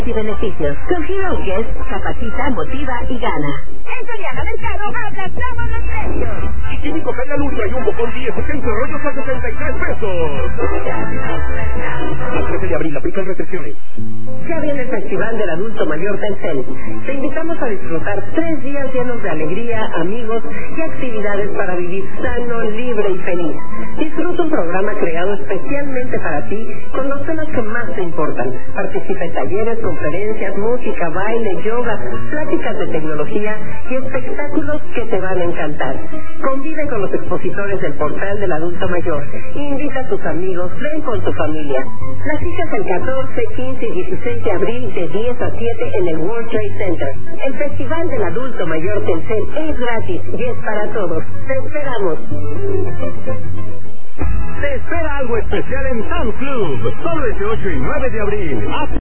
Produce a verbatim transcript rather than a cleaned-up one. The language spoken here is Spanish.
y beneficios. Con Hero Guest, capacita, motiva y gana. En Soriana Mercado aplastamos los precios. Químico Feria Luria y un bocón diez setenta rollos a sesenta y tres pesos. El trece de abril, aplican restricciones. Ya viene el Festival del Adulto Mayor Telcel. Te invitamos a disfrutar tres días llenos de alegría, amigos y actividades para vivir sano, libre y feliz. Disfruta un programa creado especialmente para ti con los temas que más te importan. Participa en talleres, conferencias, música, baile, yoga, pláticas de tecnología y espectáculos que te van a encantar. Convive con los expositores del portal del adulto mayor. Invita a tus amigos, ven con tu familia. Las citas el catorce, quince y dieciséis de abril de diez a siete en el World Trade Center. El Festival del Adulto Mayor Telcel es gratis y es para todos. ¡Te esperamos! Te espera algo especial en Sam's Club. Solo este ocho y nueve de abril.